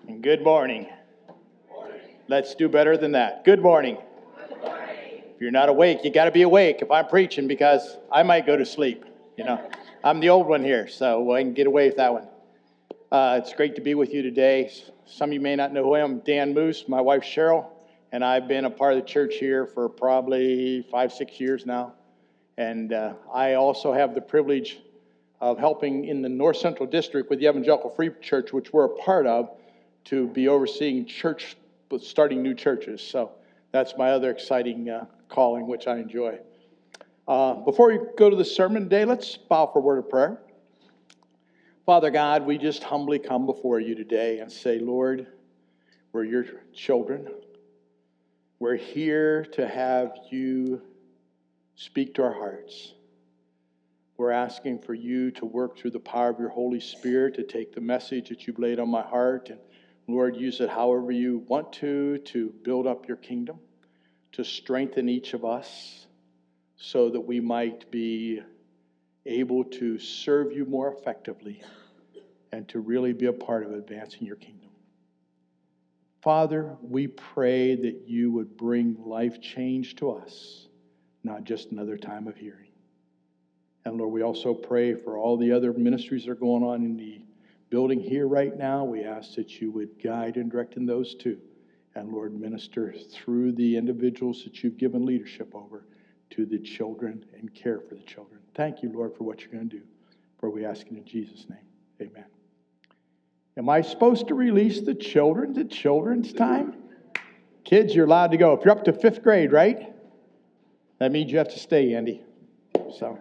And good morning. Let's do better than that. Good morning. If you're not awake, you got to be awake if I'm preaching, because I might go to sleep. I'm the old one here, so I can get away with that one. It's great to be with you today. Some of you may not know who I am. I'm Dan Moose, my wife Cheryl, and I've been a part of the church here for probably 5-6 years now. And I also have the privilege of helping in the North Central District with the Evangelical Free Church, which we're a part of, to be overseeing starting new churches. So that's my other exciting calling, which I enjoy. Before we go to the sermon today, let's bow for a word of prayer. Father God, we just humbly come before you today and say, Lord, we're your children. We're here to have you speak to our hearts. We're asking for you to work through the power of your Holy Spirit to take the message that you've laid on my heart and, Lord, use it however you want to build up your kingdom, to strengthen each of us so that we might be able to serve you more effectively and to really be a part of advancing your kingdom. Father, we pray that you would bring life change to us, not just another time of hearing. And Lord, we also pray for all the other ministries that are going on in the building here right now. We ask that you would guide and direct in those too. And Lord, minister through the individuals that you've given leadership over to the children and care for the children. Thank you, Lord, for what you're going to do. For we ask it in Jesus' name. Amen. Am I supposed to release the children at children's time? Kids, you're allowed to go. If you're up to 5th grade, right? That means you have to stay, Andy. So...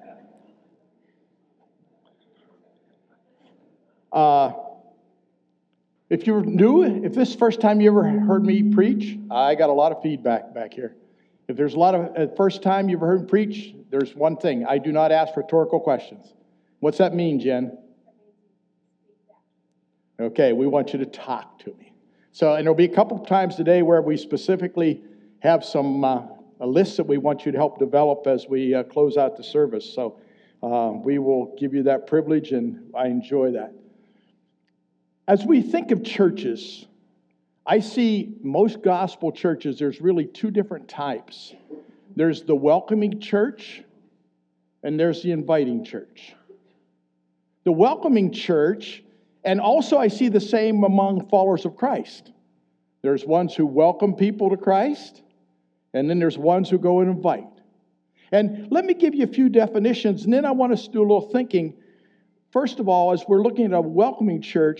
if you're new, if this is the first time you ever heard me preach, I got a lot of feedback back here. If there's a lot of first time you've ever heard me preach, there's one thing. I do not ask rhetorical questions. What's that mean, Jen? Okay, we want you to talk to me. So, and there'll be a couple of times today where we specifically have some a list that we want you to help develop as we close out the service. So we will give you that privilege, and I enjoy that. As we think of churches, I see most gospel churches, there's really 2 different types. There's the welcoming church, and there's the inviting church. The welcoming church, and also I see the same among followers of Christ. There's ones who welcome people to Christ, and then there's ones who go and invite. And let me give you a few definitions, and then I want us to do a little thinking. First of all, as we're looking at a welcoming church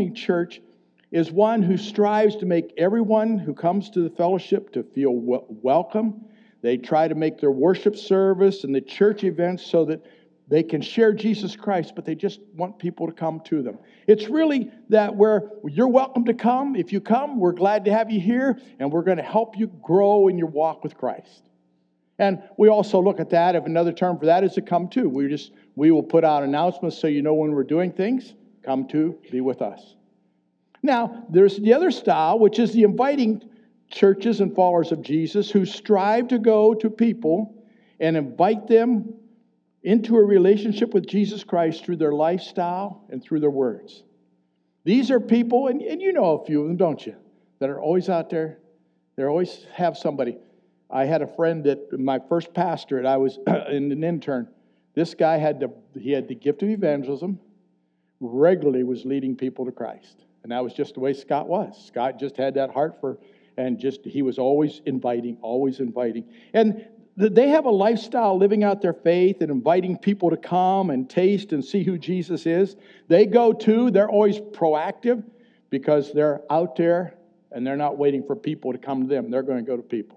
is one who strives to make everyone who comes to the fellowship to feel welcome. They try to make their worship service and the church events so that they can share Jesus Christ, but they just want people to come to them. It's really that where you're welcome to come. If you come, we're glad to have you here, and we're going to help you grow in your walk with Christ. And we also look at that, if another term for that is to come to. We will put out announcements so you know when we're doing things. Come to, be with us. Now, there's the other style, which is the inviting churches and followers of Jesus who strive to go to people and invite them into a relationship with Jesus Christ through their lifestyle and through their words. These are people, and you know a few of them, don't you, that are always out there. They always have somebody. I had a friend that my first pastorate, I was an intern. This guy had the gift of evangelism, regularly was leading people to Christ. And that was just the way Scott was. Scott just had that heart he was always inviting. And they have a lifestyle living out their faith and inviting people to come and taste and see who Jesus is. They're always proactive because they're out there and they're not waiting for people to come to them. They're going to go to people.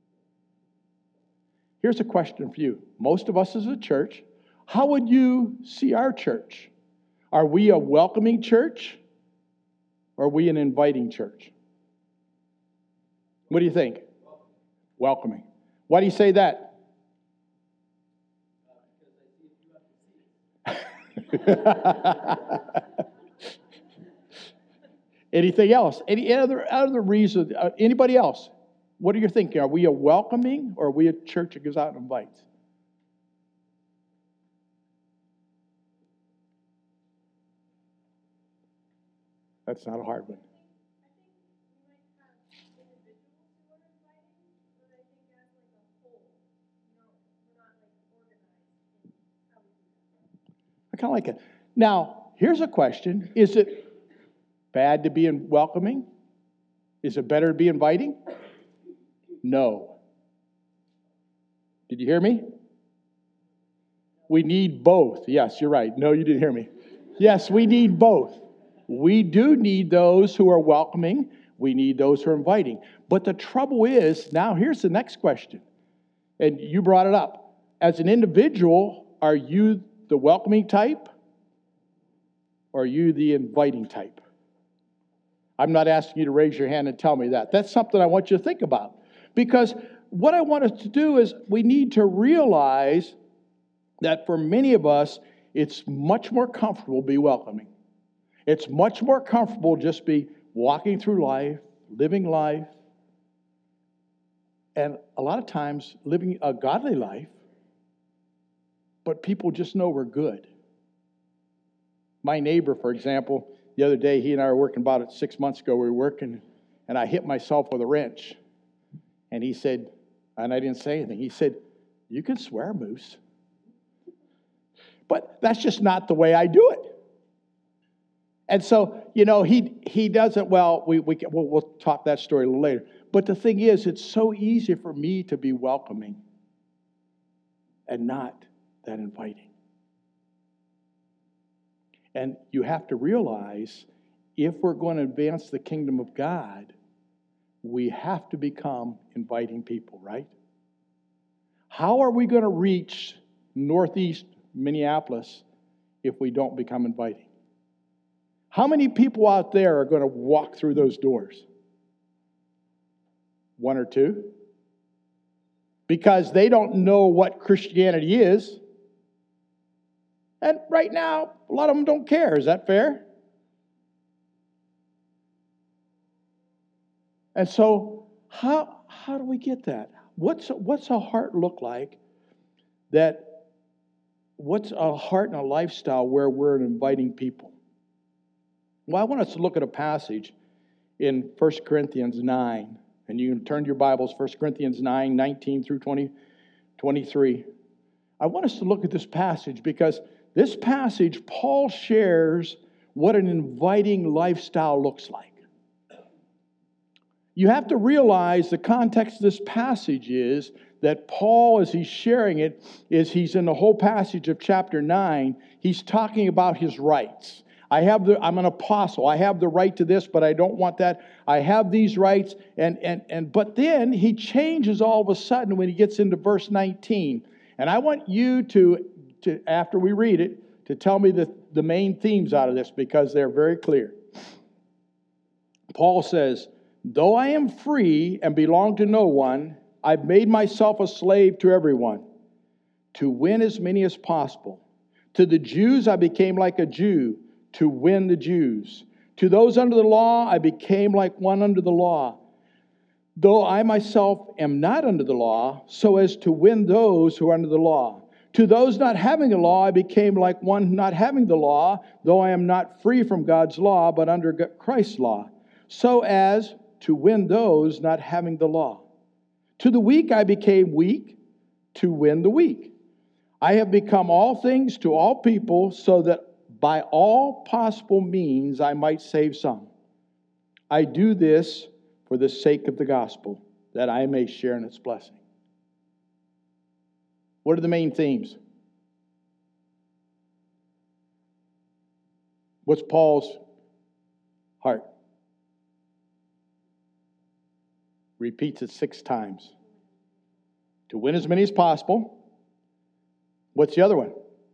Here's a question for you. Most of us as a church, how would you see our church? Are we a welcoming church? Or are we an inviting church? What do you think? Welcoming. Why do you say that? Anything else? Any other reason? Anybody else? What are you thinking? Are we a welcoming or are we a church that goes out and invites? That's not a hard one. I kind of like it. Now, here's a question. Is it bad to be welcoming? Is it better to be inviting? No. Did you hear me? We need both. Yes, you're right. No, you didn't hear me. Yes, we need both. We do need those who are welcoming. We need those who are inviting. But the trouble is, now here's the next question. And you brought it up. As an individual, are you the welcoming type? Or are you the inviting type? I'm not asking you to raise your hand and tell me that. That's something I want you to think about. Because what I want us to do is we need to realize that for many of us, it's much more comfortable to be welcoming. It's much more comfortable just be walking through life, living life, and a lot of times living a godly life, but people just know we're good. My neighbor, for example, the other day, he and I were working about it 6 months ago. We were working, and I hit myself with a wrench. And he said, and I didn't say anything, he said, "You can swear, Moose." But that's just not the way I do it. And so, he doesn't, well, we'll talk that story a little later. But the thing is, it's so easy for me to be welcoming and not that inviting. And you have to realize, if we're going to advance the kingdom of God, we have to become inviting people, right? How are we going to reach Northeast Minneapolis if we don't become inviting? How many people out there are going to walk through those doors? One or two? Because they don't know what Christianity is. And right now, a lot of them don't care. Is that fair? And so, how do we get that? What's a heart look like? What's a heart and a lifestyle where we're inviting people? Well, I want us to look at a passage in 1 Corinthians 9. And you can turn to your Bibles, 1 Corinthians 9, 19 through 23. I want us to look at this passage because this passage, Paul shares what an inviting lifestyle looks like. You have to realize the context of this passage is that Paul, as he's sharing it, is he's in the whole passage of chapter 9, he's talking about his rights. I'm an apostle. I have the right to this, but I don't want that. I have these rights. But then he changes all of a sudden when he gets into verse 19. And I want you to after we read it, to tell me the main themes out of this because they're very clear. Paul says, "Though I am free and belong to no one, I've made myself a slave to everyone, to win as many as possible. To the Jews I became like a Jew, to win the Jews. To those under the law I became like one under the law, though I myself am not under the law, so as to win those who are under the law. To those not having the law I became like one not having the law, though I am not free from God's law, but under Christ's law, so as to win those not having the law. To the weak I became weak, to win the weak. I have become all things to all people, so that by all possible means I might save some. I do this for the sake of the gospel, that I may share in its blessing." What are the main themes? What's Paul's heart? Repeats it 6 times. To win as many as possible. What's the other one?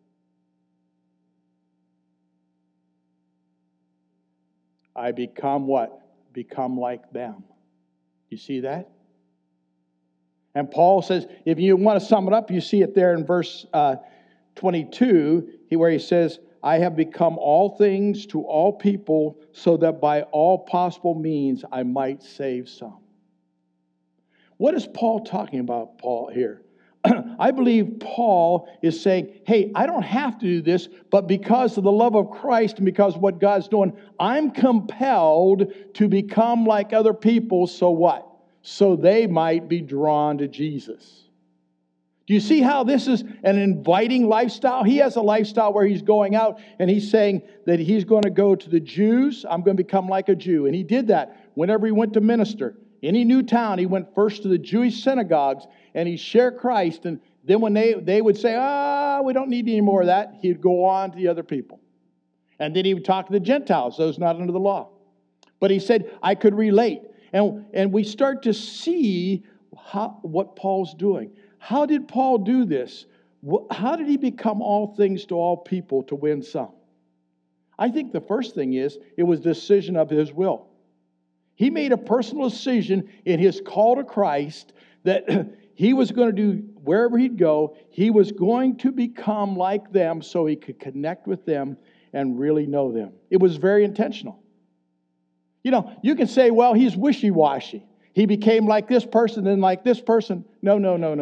I become what? Become like them. You see that? And Paul says, if you want to sum it up, you see it there in verse 22, where he says, I have become all things to all people, so that by all possible means I might save some. What is Paul talking about, Paul, here? I believe Paul is saying, hey, I don't have to do this, but because of the love of Christ and because of what God's doing, I'm compelled to become like other people. So what? So they might be drawn to Jesus. Do you see how this is an inviting lifestyle? He has a lifestyle where he's going out and he's saying that he's going to go to the Jews. I'm going to become like a Jew. And he did that whenever he went to minister. Any new town, he went first to the Jewish synagogues and he shared Christ. And then when they would say, we don't need any more of that, he'd go on to the other people. And then he would talk to the Gentiles, those not under the law. But he said, I could relate. And we start to see what Paul's doing. How did Paul do this? How did he become all things to all people to win some? I think the first thing is, it was the decision of his will. He made a personal decision in his call to Christ that he was going to do, wherever he'd go, he was going to become like them so he could connect with them and really know them. It was very intentional. You know, you can say, well, he's wishy-washy. He became like this person, then like this person. No.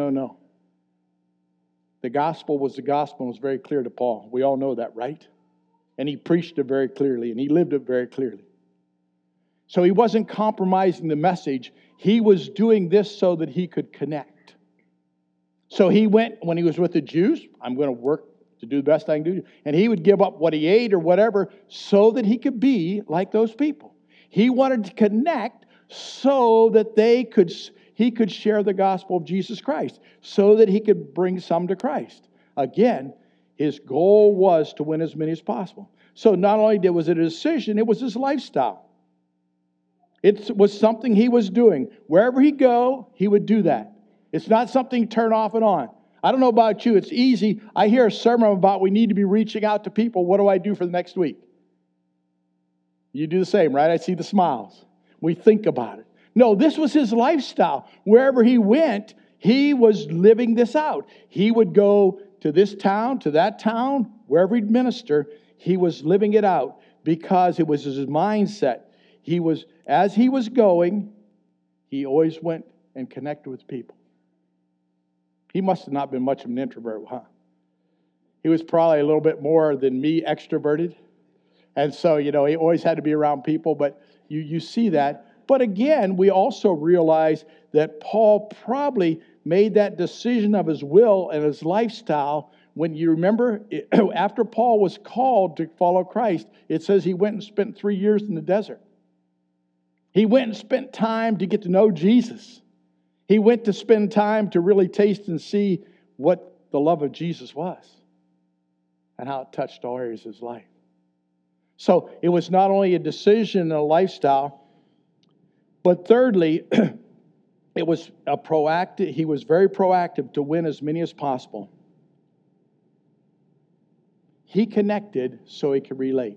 The gospel was the gospel and was very clear to Paul. We all know that, right? And he preached it very clearly, and he lived it very clearly. So he wasn't compromising the message. He was doing this so that he could connect. So he went, when he was with the Jews, I'm going to work to do the best I can do. And he would give up what he ate or whatever so that he could be like those people. He wanted to connect so that he could share the gospel of Jesus Christ, so that he could bring some to Christ. Again, his goal was to win as many as possible. So not only was it a decision, it was his lifestyle. It was something he was doing. Wherever he'd go, he would do that. It's not something you turn off and on. I don't know about you, it's easy. I hear a sermon about we need to be reaching out to people. What do I do for the next week? You do the same, right? I see the smiles. We think about it. No, this was his lifestyle. Wherever he went, he was living this out. He would go to this town, to that town, wherever he'd minister, he was living it out because it was his mindset. As he was going, he always went and connected with people. He must have not been much of an introvert, huh? He was probably a little bit more than me extroverted. And so, he always had to be around people, but you see that. But again, we also realize that Paul probably made that decision of his will and his lifestyle. When you remember, after Paul was called to follow Christ, it says he went and spent 3 years in the desert. He went and spent time to get to know Jesus. He went to spend time to really taste and see what the love of Jesus was and how it touched all areas of his life. So it was not only a decision and a lifestyle, but thirdly, it was he was very proactive to win as many as possible. He connected so he could relate.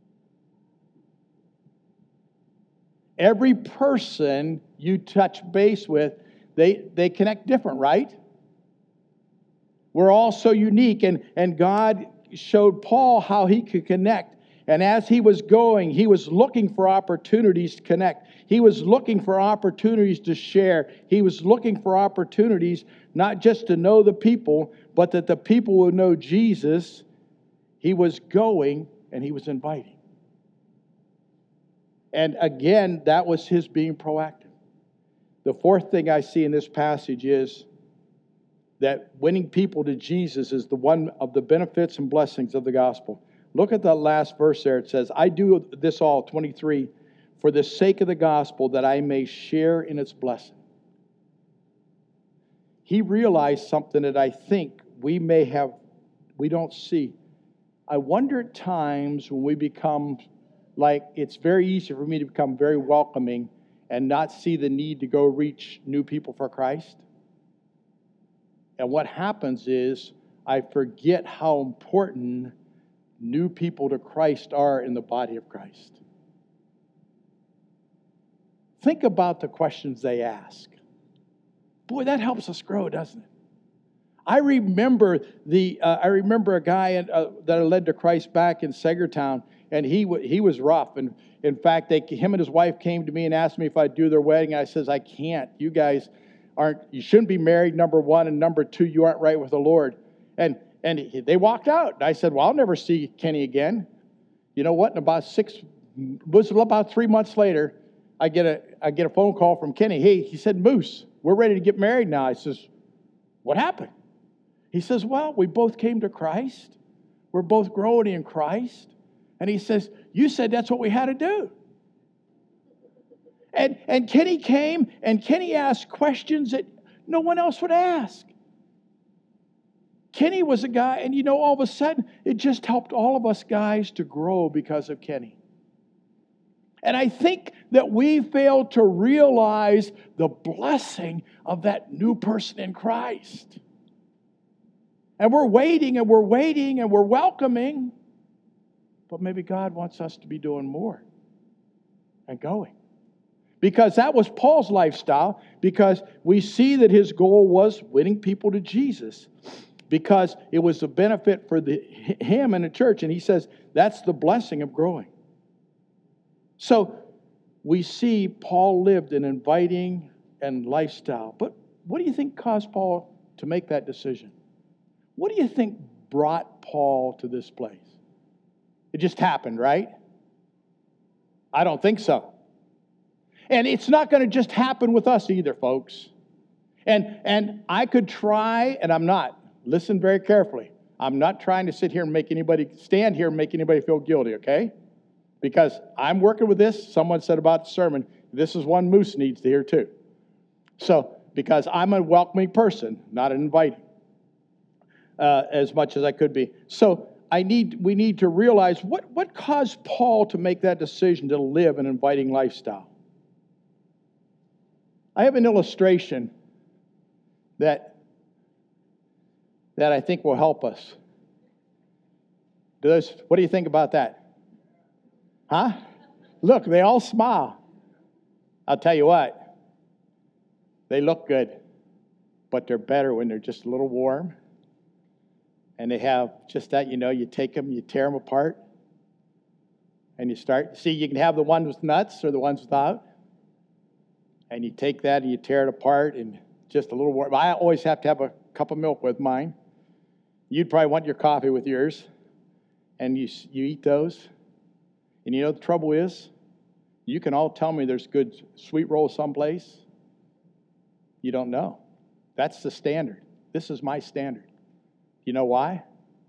Every person you touch base with, they connect different, right? We're all so unique, and God showed Paul how he could connect. And as he was going, he was looking for opportunities to connect. He was looking for opportunities to share. He was looking for opportunities not just to know the people, but that the people would know Jesus. He was going and he was inviting. And again, that was his being proactive. The fourth thing I see in this passage is that winning people to Jesus is the one of the benefits and blessings of the gospel. Look at the last verse there. It says, I do this all, 23, for the sake of the gospel, that I may share in its blessing. He realized something that I think we don't see. I wonder at times when we become it's very easy for me to become very welcoming and not see the need to go reach new people for Christ. And what happens is I forget how important new people to Christ are in the body of Christ. Think about the questions they ask. Boy, that helps us grow, doesn't it? I remember a guy that I led to Christ back in Sagertown, and he was rough. And in fact, him and his wife came to me and asked me if I'd do their wedding. I says, I can't. You guys you shouldn't be married, number one, and number two, you aren't right with the Lord. And they walked out. And I said, well, I'll never see Kenny again. You know what? And about 3 months later, I get a phone call from Kenny. Hey, he said, Moose, we're ready to get married now. I says, what happened? He says, well, we both came to Christ. We're both growing in Christ. And he says, you said that's what we had to do. And Kenny came, and Kenny asked questions that no one else would ask. Kenny was a guy, and all of a sudden, it just helped all of us guys to grow because of Kenny. And I think that we fail to realize the blessing of that new person in Christ. And we're waiting, and we're waiting, and we're welcoming. But maybe God wants us to be doing more and going. Because that was Paul's lifestyle, because we see that his goal was winning people to Jesus, because it was a benefit for him and the church. And he says that's the blessing of growing. So we see Paul lived an inviting and lifestyle. But what do you think caused Paul to make that decision? What do you think brought Paul to this place? It just happened, right? I don't think so. And it's not going to just happen with us either, folks. And I could try, and I'm not. Listen very carefully. I'm not trying to sit here and stand here and make anybody feel guilty, okay? Because I'm working with this. Someone said about the sermon, this is one Moose needs to hear too. So, because I'm a welcoming person, not an inviting, as much as I could be. So, we need to realize what caused Paul to make that decision to live an inviting lifestyle. I have an illustration that I think will help us. What do you think about that? Huh? Look, they all smile. I'll tell you what, they look good, but they're better when they're just a little warm. And they have just that, you take them, you tear them apart, and you start. See, you can have the ones with nuts or the ones without. And you take that and you tear it apart and just a little warm. I always have to have a cup of milk with mine. You'd probably want your coffee with yours. And you eat those. And the trouble is, you can all tell me there's good sweet rolls someplace. You don't know. That's the standard. This is my standard. You know why?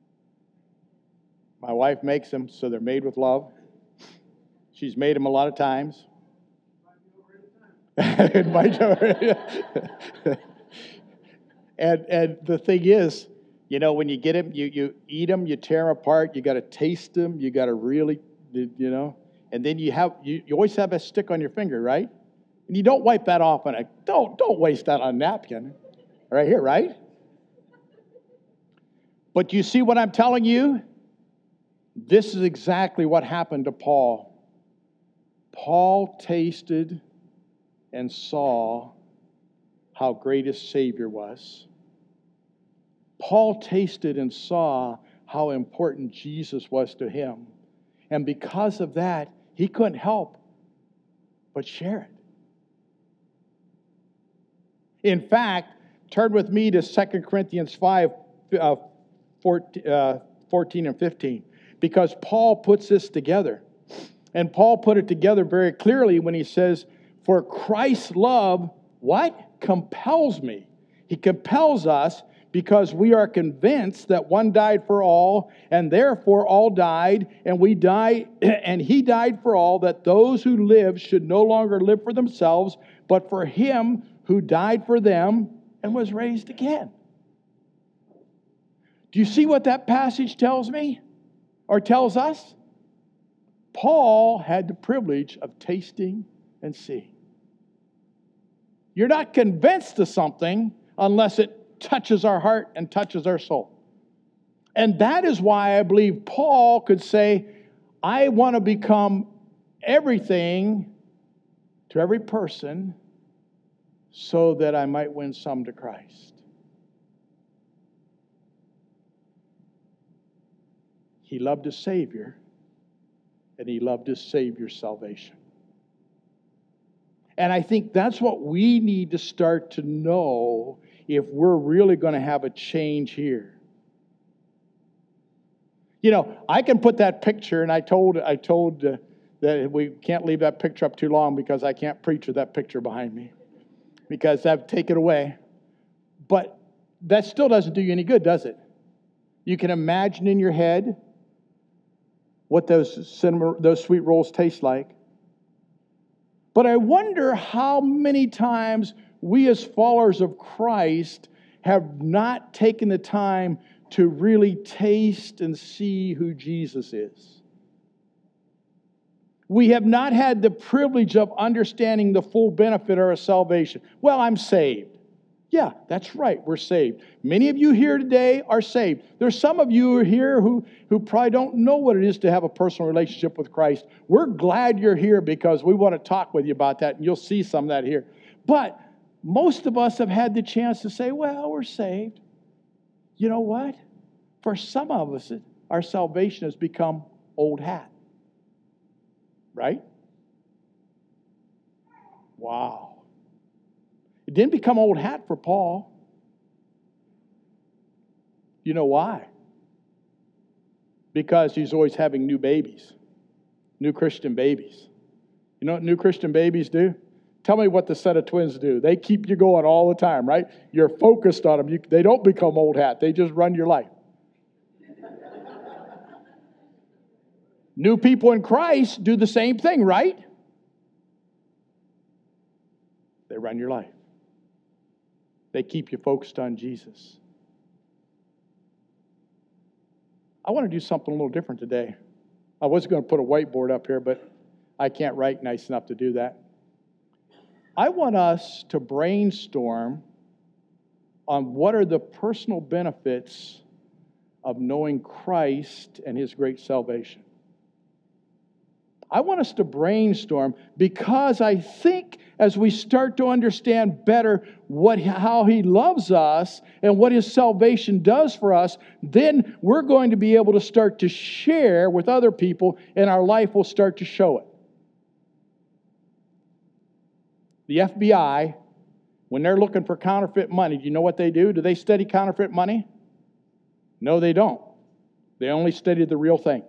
My wife makes them, so they're made with love. She's made them a lot of times. And the thing is, when you get them, you eat them, you tear them apart, you got to taste them, you got to really, and then you always have a stick on your finger, right? And you don't wipe that off on don't waste that on a napkin, right here, right? But you see what I'm telling you? This is exactly what happened to Paul. Paul tasted and saw how great his Savior was. Paul tasted and saw how important Jesus was to him. And because of that, he couldn't help but share it. In fact, turn with me to 2 Corinthians 5, 14 and 15, because Paul puts this together. And Paul put it together very clearly when he says, for Christ's love, what? Compels me. He compels us because we are convinced that one died for all, and therefore all died, and we die, and he died for all, that those who live should no longer live for themselves, but for him who died for them and was raised again. Do you see what that passage tells me? Or tells us? Paul had the privilege of tasting and seeing. You're not convinced of something unless it touches our heart and touches our soul. And that is why I believe Paul could say, I want to become everything to every person so that I might win some to Christ. He loved his Savior, and he loved his Savior's salvation. And I think that's what we need to start to know if we're really going to have a change here. You know, I can put that picture, and I told that we can't leave that picture up too long because I can't preach with that picture behind me because I've taken it away. But that still doesn't do you any good, does it? You can imagine in your head what those sweet rolls taste like. But I wonder how many times we as followers of Christ have not taken the time to really taste and see who Jesus is. We have not had the privilege of understanding the full benefit of our salvation. Well, I'm saved. Yeah, that's right, we're saved. Many of you here today are saved. There's some of you here who probably don't know what it is to have a personal relationship with Christ. We're glad you're here because we want to talk with you about that, and you'll see some of that here. But most of us have had the chance to say, well, we're saved. You know what? For some of us, our salvation has become old hat. Right? Wow. It didn't become old hat for Paul. You know why? Because he's always having new babies, new Christian babies. You know what new Christian babies do? Tell me what the set of twins do. They keep you going all the time, right? You're focused on them. They don't become old hat. They just run your life. New people in Christ do the same thing, right? They run your life. They keep you focused on Jesus. I want to do something a little different today. I was going to put a whiteboard up here, but I can't write nice enough to do that. I want us to brainstorm on what are the personal benefits of knowing Christ and His great salvation. I want us to brainstorm because I think as we start to understand better how He loves us and what His salvation does for us, then we're going to be able to start to share with other people and our life will start to show it. The FBI, when they're looking for counterfeit money, do you know what they do? Do they study counterfeit money? No, they don't. They only study the real thing.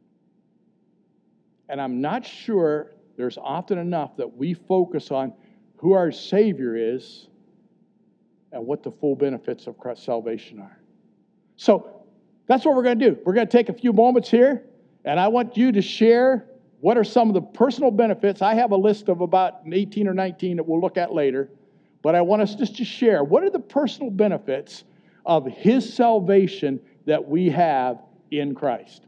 And I'm not sure there's often enough that we focus on who our Savior is and what the full benefits of Christ's salvation are. So that's what we're going to do. We're going to take a few moments here, and I want you to share what are some of the personal benefits. I have a list of about 18 or 19 that we'll look at later, but I want us just to share what are the personal benefits of His salvation that we have in Christ.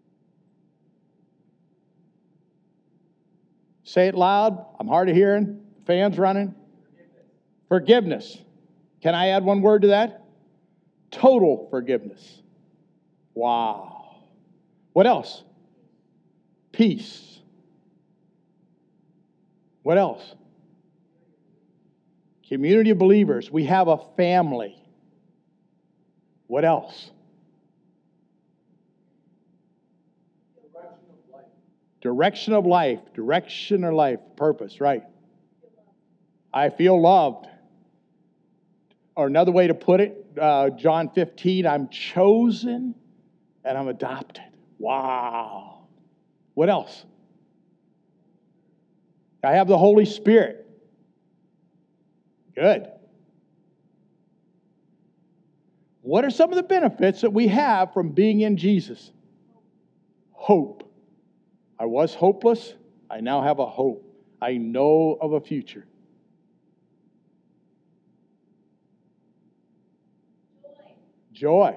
Say it loud. I'm hard of hearing. Fans running. Forgiveness. Can I add one word to that? Total forgiveness. Wow. What else? Peace. What else? Community of believers. We have a family. What else? Direction of life. Direction of life. Purpose, right. I feel loved. Or another way to put it, John 15, I'm chosen and I'm adopted. Wow. What else? I have the Holy Spirit. Good. What are some of the benefits that we have from being in Jesus? Hope. I was hopeless. I now have a hope. I know of a future. Joy.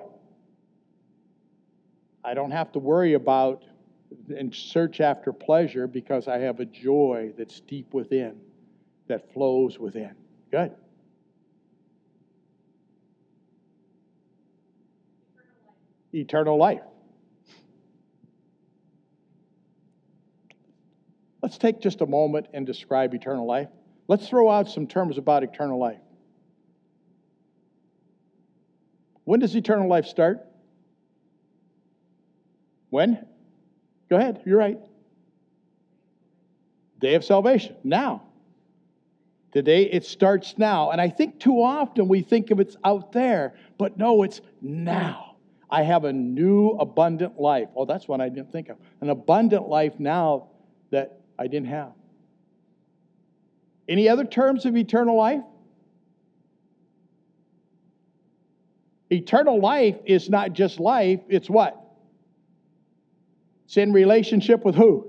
I don't have to worry about and search after pleasure because I have a joy that's deep within, that flows within. Good. Eternal life. Let's take just a moment and describe eternal life. Let's throw out some terms about eternal life. When does eternal life start? When? Go ahead, you're right. Day of salvation. Now. Today, it starts now. And I think too often we think of it's out there, but no, it's now. I have a new abundant life. Oh, that's what I didn't think of. An abundant life now that I didn't have. Any other terms of eternal life? Eternal life is not just life, it's what? It's in relationship with who?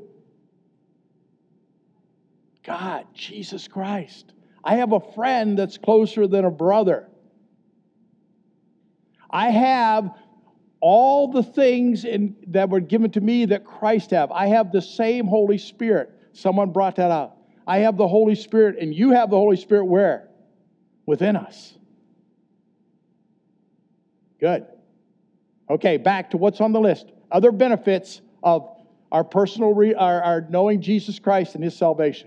God, Jesus Christ. I have a friend that's closer than a brother. I have all the things that were given to me that Christ have. I have the same Holy Spirit. Someone brought that out. I have the Holy Spirit, and you have the Holy Spirit where? Within us. Good. Okay, back to what's on the list. Other benefits of our personal, our knowing Jesus Christ and His salvation.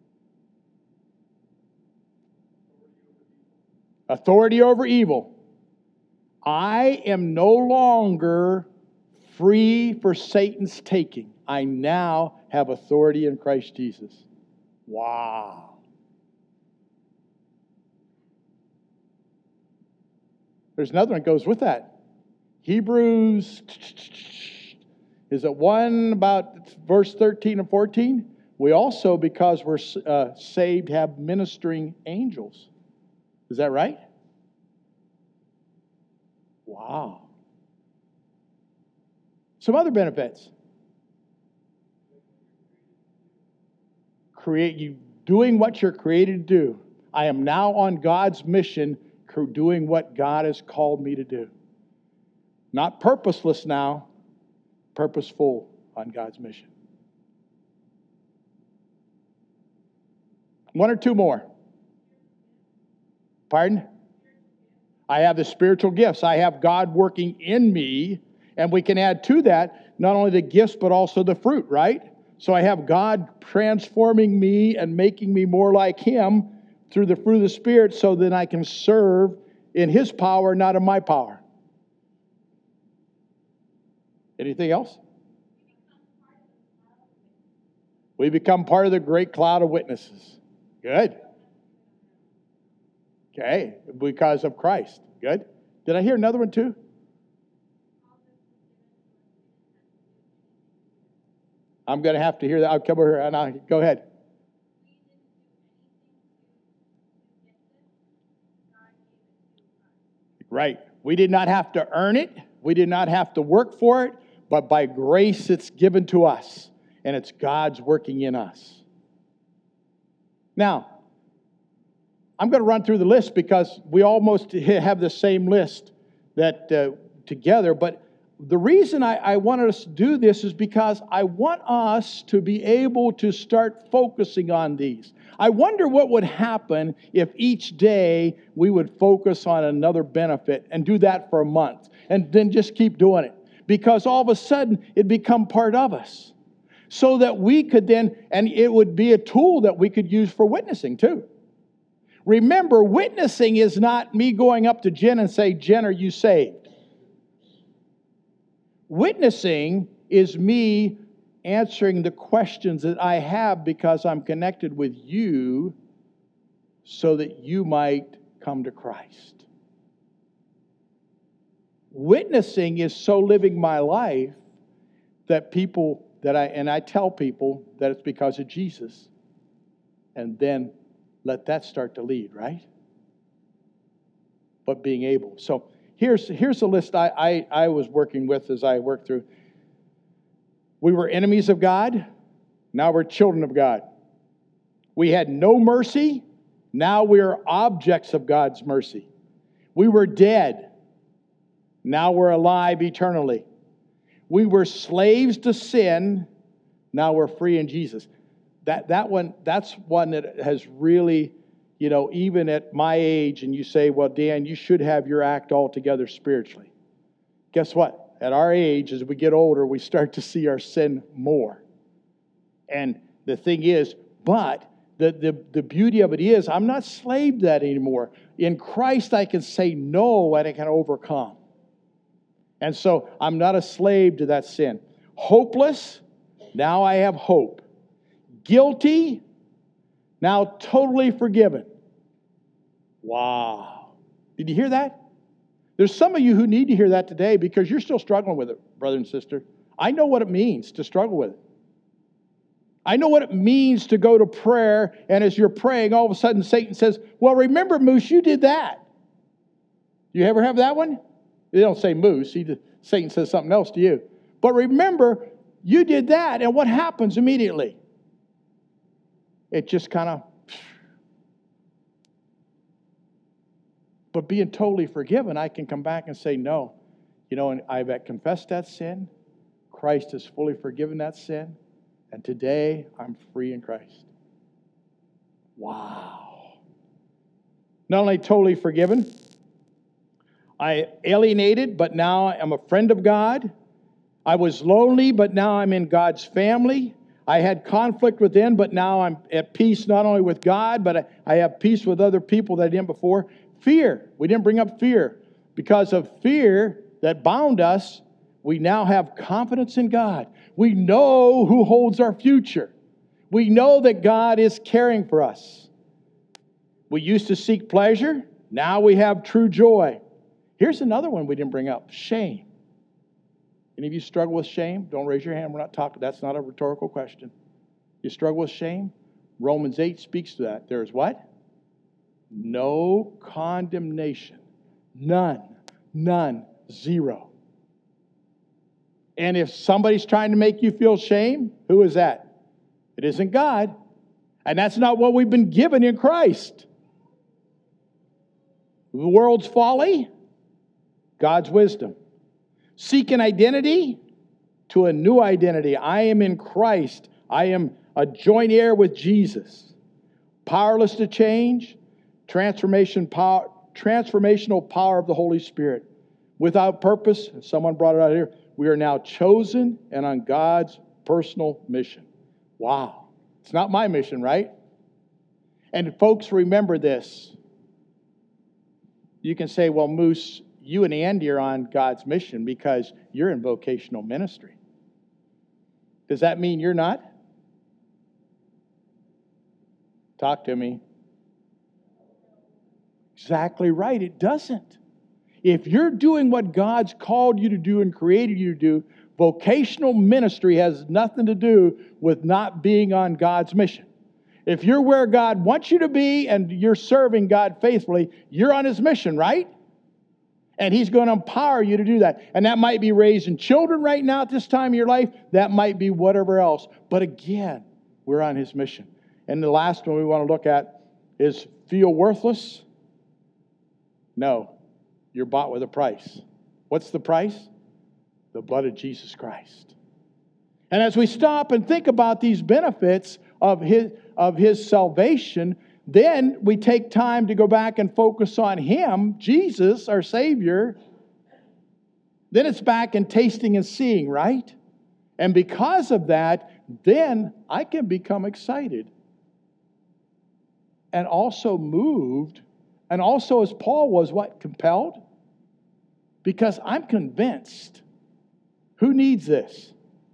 Authority over evil. I am no longer free for Satan's taking. I now have authority in Christ Jesus. Wow. There's another one that goes with that. Hebrews, is it 1 about verse 13 and 14? We also, because we're saved, have ministering angels. Is that right? Wow. Some other benefits. Doing what you're created to do. I am now on God's mission, doing what God has called me to do. Not purposeless now, purposeful on God's mission. One or two more. Pardon? I have the spiritual gifts. I have God working in me, and we can add to that not only the gifts but also the fruit, right? So I have God transforming me and making me more like Him through the fruit of the Spirit so that I can serve in His power, not in my power. Anything else? We become part of the great cloud of witnesses. Good. Okay, because of Christ. Good. Did I hear another one too? I'm going to have to hear that. I'll come over here and I'll go ahead. Right. We did not have to earn it. We did not have to work for it. But by grace it's given to us. And it's God's working in us. Now, I'm going to run through the list because we almost have the same list that together. But the reason I wanted us to do this is because I want us to be able to start focusing on these. I wonder what would happen if each day we would focus on another benefit and do that for a month and then just keep doing it. Because all of a sudden it become part of us. So that we could then, and it would be a tool that we could use for witnessing too. Remember, witnessing is not me going up to Jen and say, Jen, are you saved? Witnessing is me answering the questions that I have because I'm connected with you so that you might come to Christ. Witnessing is so living my life that I tell people that it's because of Jesus. And then let that start to lead, right? But being able. So here's a list I was working with as I worked through. We were enemies of God. Now we're children of God. We had no mercy. Now we are objects of God's mercy. We were dead. Now we're alive eternally. We were slaves to sin. Now we're free in Jesus. That's one that has really, even at my age, and you say, well, Dan, you should have your act all together spiritually. Guess what? At our age, as we get older, we start to see our sin more. And the thing is, but the beauty of it is, I'm not slave to that anymore. In Christ, I can say no and I can overcome. And so I'm not a slave to that sin. Hopeless, now I have hope. Guilty, Now totally forgiven. Wow. Did you hear that? There's some of you who need to hear that today because you're still struggling with it, brother and sister. I know what it means to struggle with it. I know what it means to go to prayer, and as you're praying, all of a sudden Satan says, well, remember, Moose, you did that. You ever have that one? They don't say Moose. Satan says something else to you. But remember, you did that, and what happens immediately? It just kind of... But being totally forgiven, I can come back and say, no. And I've confessed that sin. Christ has fully forgiven that sin. And today, I'm free in Christ. Wow. Not only totally forgiven, I alienated, but now I'm a friend of God. I was lonely, but now I'm in God's family. I had conflict within, but now I'm at peace not only with God, but I have peace with other people that I didn't before. Fear. We didn't bring up fear. Because of fear that bound us, we now have confidence in God. We know who holds our future. We know that God is caring for us. We used to seek pleasure. Now we have true joy. Here's another one we didn't bring up. Shame. Any of you struggle with shame? Don't raise your hand. We're not talking. That's not a rhetorical question. You struggle with shame? Romans 8 speaks to that. There is what? No condemnation. None. None. Zero. And if somebody's trying to make you feel shame, who is that? It isn't God. And that's not what we've been given in Christ. The world's folly, God's wisdom. Seek an identity to a new identity. I am in Christ. I am a joint heir with Jesus. Powerless to change, transformational power of the Holy Spirit. Without purpose, someone brought it out here, we are now chosen and on God's personal mission. Wow. It's not my mission, right? And folks, remember this. You can say, well, Moose, you and Andy are on God's mission because you're in vocational ministry. Does that mean you're not? Talk to me. Exactly right. It doesn't. If you're doing what God's called you to do and created you to do, vocational ministry has nothing to do with not being on God's mission. If you're where God wants you to be and you're serving God faithfully, you're on His mission, right? And He's going to empower you to do that. And that might be raising children right now at this time of your life. That might be whatever else. But again, we're on His mission. And the last one we want to look at is feel worthless? No. You're bought with a price. What's the price? The blood of Jesus Christ. And as we stop and think about these benefits of His salvation, then we take time to go back and focus on Him, Jesus, our Savior. Then it's back in tasting and seeing, right? And because of that, then I can become excited. And also moved. And also, as Paul was, what? Compelled? Because I'm convinced. Who needs this?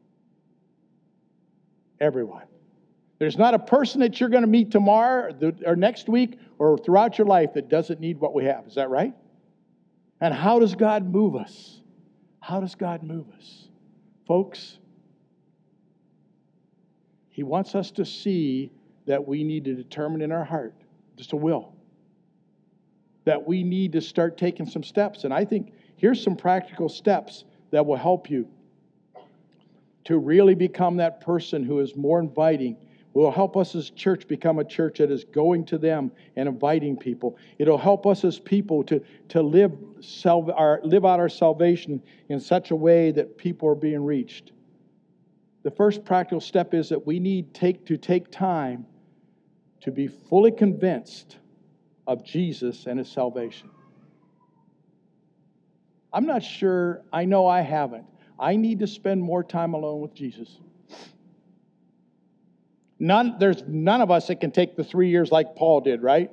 Everyone. There's not a person that you're going to meet tomorrow or next week or throughout your life that doesn't need what we have. Is that right? And how does God move us? How does God move us? Folks, He wants us to see that we need to determine in our heart, just a will, that we need to start taking some steps. And I think here's some practical steps that will help you to really become that person who is more inviting. Will help us as a church become a church that is going to them and inviting people. It'll help us as people to live out our salvation in such a way that people are being reached. The first practical step is that we need to take time to be fully convinced of Jesus and His salvation. I'm not sure, I know I haven't. I need to spend more time alone with Jesus. There's none of us that can take the 3 years like Paul did, right?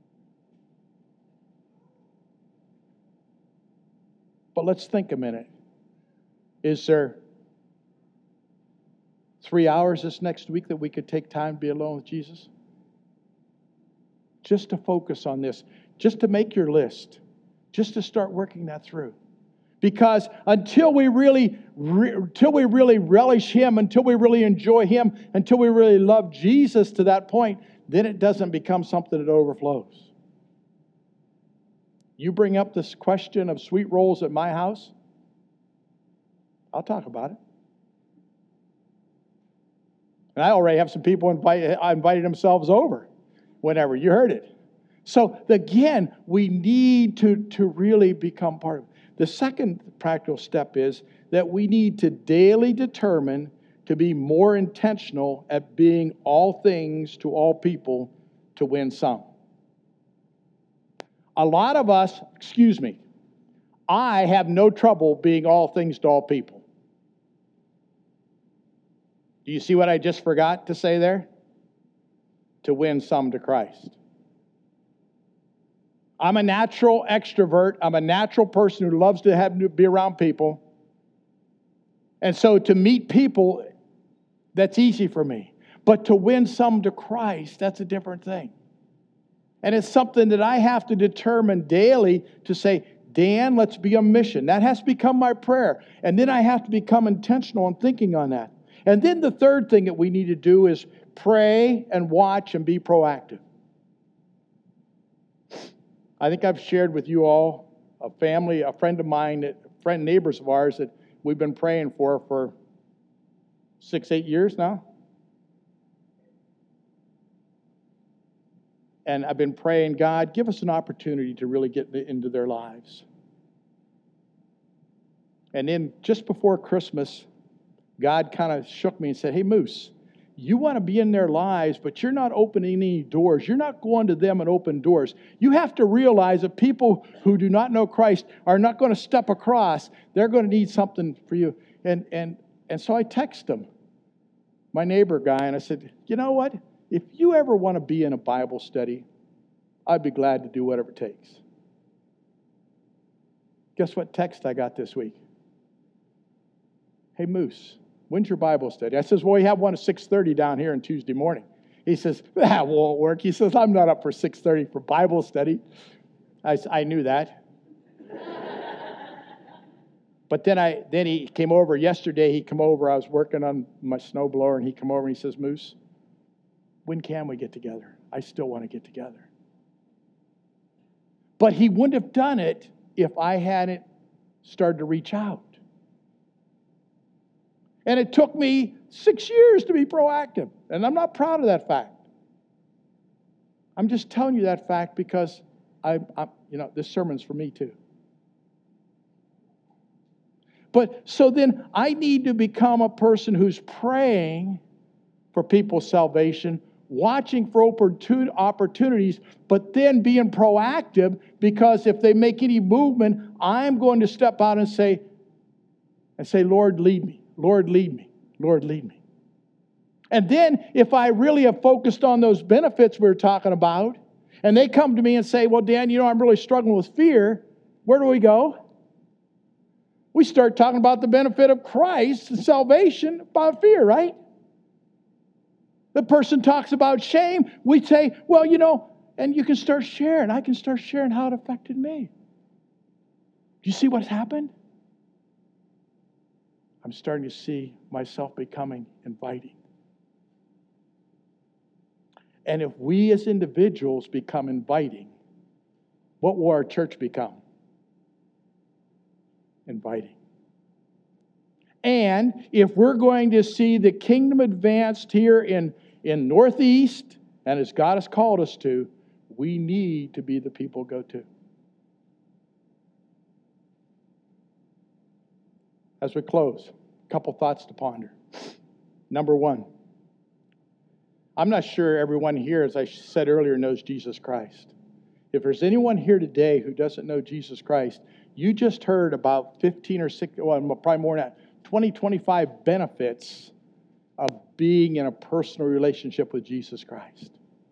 But let's think a minute. Is there 3 hours this next week that we could take time to be alone with Jesus? just to focus on this, just to make your list, just to start working that through. Because until we really relish Him, until we really enjoy Him, until we really love Jesus to that point, then it doesn't become something that overflows. You bring up this question of sweet rolls at my house, I'll talk about it. And I already have some people invited themselves over whenever. You heard it. So again, we need to really become part of it. The second practical step is that we need to daily determine to be more intentional at being all things to all people to win some. A lot of us, I have no trouble being all things to all people. Do you see what I just forgot to say there? To win some to Christ. I'm a natural extrovert. I'm a natural person who loves to be around people. And so to meet people, that's easy for me. But to win some to Christ, that's a different thing. And it's something that I have to determine daily to say, Dan, let's be on mission. That has to become my prayer. And then I have to become intentional in thinking on that. And then the third thing that we need to do is pray and watch and be proactive. I think I've shared with you all a friend of mine, neighbors of ours that we've been praying for 6-8 years now. And I've been praying, God, give us an opportunity to really get into their lives. And then just before Christmas, God kind of shook me and said, hey, Moose, you want to be in their lives, but you're not opening any doors. You're not going to them and open doors. You have to realize that people who do not know Christ are not going to step across. They're going to need something for you. And so I texted him, my neighbor guy, and I said, you know what? If you ever want to be in a Bible study, I'd be glad to do whatever it takes. Guess what text I got this week? Hey, Moose, when's your Bible study? I says, well, we have one at 6:30 down here on Tuesday morning. He says, that won't work. He says, I'm not up for 6:30 for Bible study. I knew that. But then he came over yesterday. I was working on my snowblower, and he came over and he says, Moose, when can we get together? I still want to get together. But he wouldn't have done it if I hadn't started to reach out. And it took me 6 years to be proactive. And I'm not proud of that fact. I'm just telling you that fact because this sermon's for me too. But so then I need to become a person who's praying for people's salvation, watching for opportunities, but then being proactive, because if they make any movement, I'm going to step out and say, Lord, lead me. Lord, lead me. Lord, lead me. And then if I really have focused on those benefits we were talking about, and they come to me and say, well, Dan, I'm really struggling with fear, where do we go? We start talking about the benefit of Christ and salvation about fear, right? The person talks about shame. We say, well, and you can start sharing. I can start sharing how it affected me. Do you see what's happened? I'm starting to see myself becoming inviting. And if we as individuals become inviting, what will our church become? Inviting. And if we're going to see the kingdom advanced here in Northeast, and as God has called us to, we need to be the people go to. As we close, a couple thoughts to ponder. Number one, I'm not sure everyone here, as I said earlier, knows Jesus Christ. If there's anyone here today who doesn't know Jesus Christ, you just heard about 15 or 6, well, probably more than that, 20, 25 benefits of being in a personal relationship with Jesus Christ.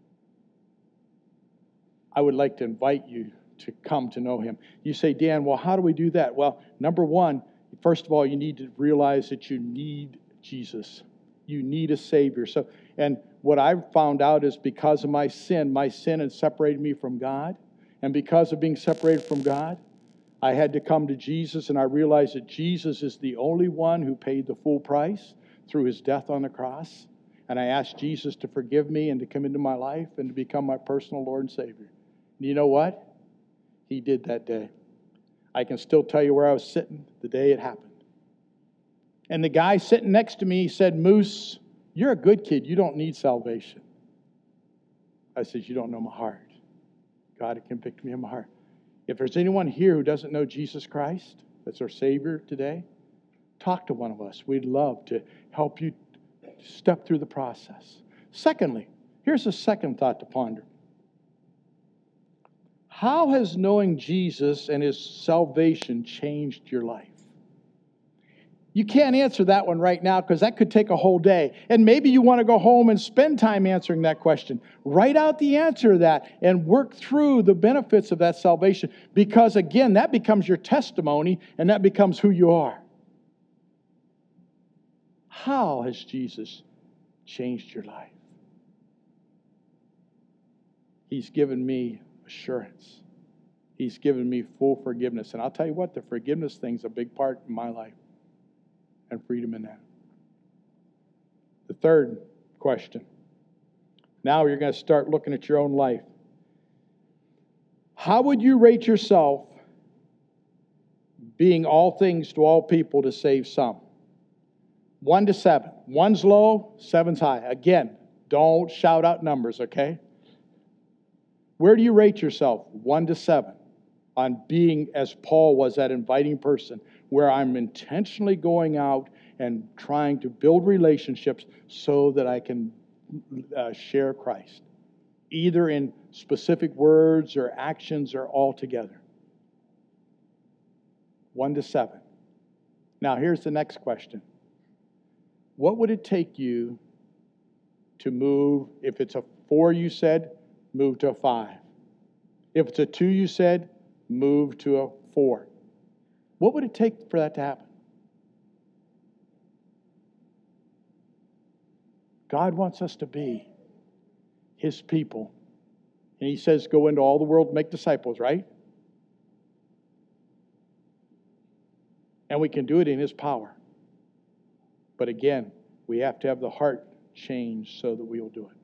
I would like to invite you to come to know Him. You say, Dan, well, how do we do that? Well, number one, first of all, you need to realize that you need Jesus. You need a Savior. So And what I've found out is because of my sin had separated me from God. And because of being separated from God, I had to come to Jesus, and I realized that Jesus is the only one who paid the full price through his death on the cross. And I asked Jesus to forgive me and to come into my life and to become my personal Lord and Savior. And you know what? He did that day. I can still tell you where I was sitting the day it happened. And the guy sitting next to me said, "Moose, you're a good kid. You don't need salvation." I said, "You don't know my heart." God had convicted me of my heart. If there's anyone here who doesn't know Jesus Christ, that's our Savior today, talk to one of us. We'd love to help you step through the process. Secondly, here's a second thought to ponder. How has knowing Jesus and his salvation changed your life? You can't answer that one right now because that could take a whole day. And maybe you want to go home and spend time answering that question. Write out the answer to that and work through the benefits of that salvation. Because again, that becomes your testimony and that becomes who you are. How has Jesus changed your life? He's given me assurance. He's given me full forgiveness. And I'll tell you what, the forgiveness thing's a big part in my life. And freedom in that. The third question. Now you're going to start looking at your own life. How would you rate yourself being all things to all people to save some? 1 to 7. 1's low, 7's high. Again, don't shout out numbers, okay? Where do you rate yourself? 1 to 7. On being, as Paul was, that inviting person, where I'm intentionally going out and trying to build relationships so that I can share Christ, either in specific words or actions or all together. 1 to 7. Now, here's the next question. What would it take you to move, if it's a 4 you said, move to a 5. If it's a 2 you said, move to a 4. What would it take for that to happen? God wants us to be his people. And he says, go into all the world, make disciples, right? And we can do it in his power. But again, we have to have the heart changed so that we will do it.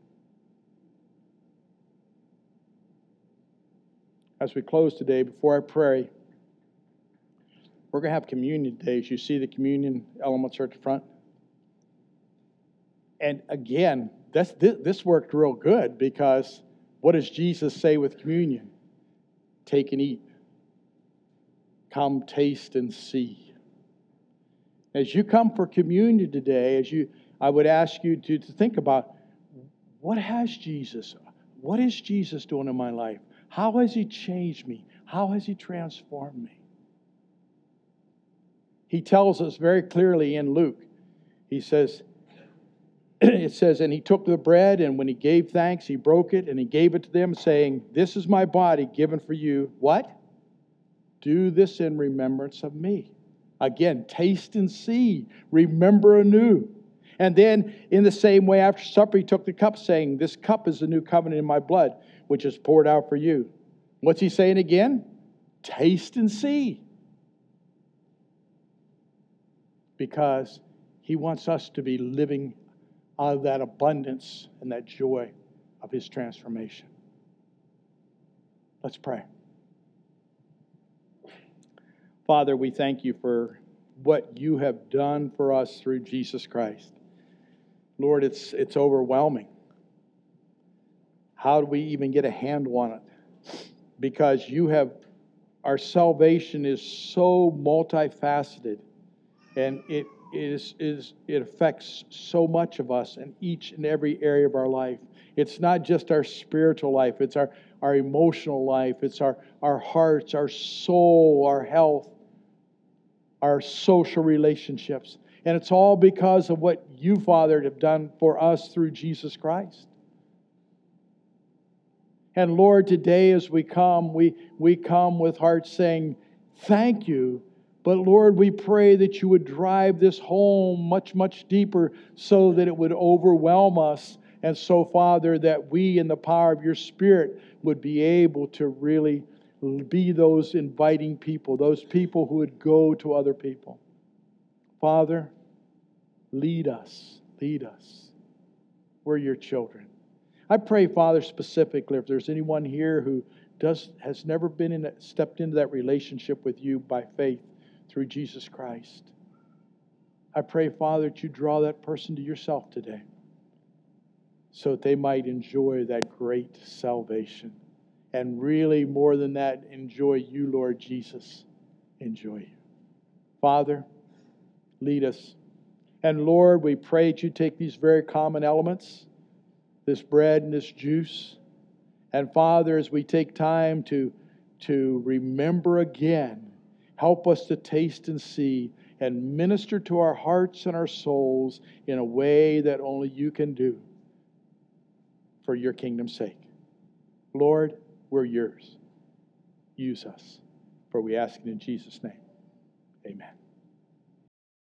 As we close today, before I pray, we're going to have communion today. As you see, the communion elements are at the front. And again, this worked real good because what does Jesus say with communion? Take and eat. Come, taste, and see. As you come for communion today, I would ask you to think about, what is Jesus doing in my life? How has he changed me? How has he transformed me? He tells us very clearly in Luke. It says, and he took the bread, and when he gave thanks, he broke it, and he gave it to them, saying, "This is my body given for you." What? "Do this in remembrance of me." Again, taste and see. Remember anew. And then, in the same way, after supper, he took the cup, saying, "This cup is the new covenant in my blood, which is poured out for you." What's he saying again? Taste and see. Because he wants us to be living out of that abundance and that joy of his transformation. Let's pray. Father, we thank you for what you have done for us through Jesus Christ. Lord, it's overwhelming. How do we even get a handle on it? Because our salvation is so multifaceted, and it affects so much of us in each and every area of our life. It's not just our spiritual life, it's our emotional life, it's our hearts, our soul, our health, our social relationships. And it's all because of what you, Father, have done for us through Jesus Christ. And Lord, today as we come with hearts saying, thank you But Lord, we pray that you would drive this home much, much deeper so that it would overwhelm us. And so, Father, that we in the power of your Spirit would be able to really be those inviting people, those people who would go to other people. Father, lead us. Lead us. We're your children. I pray, Father, specifically, if there's anyone here who has never stepped into that relationship with you by faith through Jesus Christ, I pray, Father, that you draw that person to yourself today so that they might enjoy that great salvation. And really, more than that, enjoy you, Lord Jesus. Enjoy you. Father, lead us. And Lord, we pray that you take these very common elements, this bread and this juice. And Father, as we take time to remember again, help us to taste and see and minister to our hearts and our souls in a way that only you can do for your kingdom's sake. Lord, we're yours. Use us. For we ask it in Jesus' name. Amen.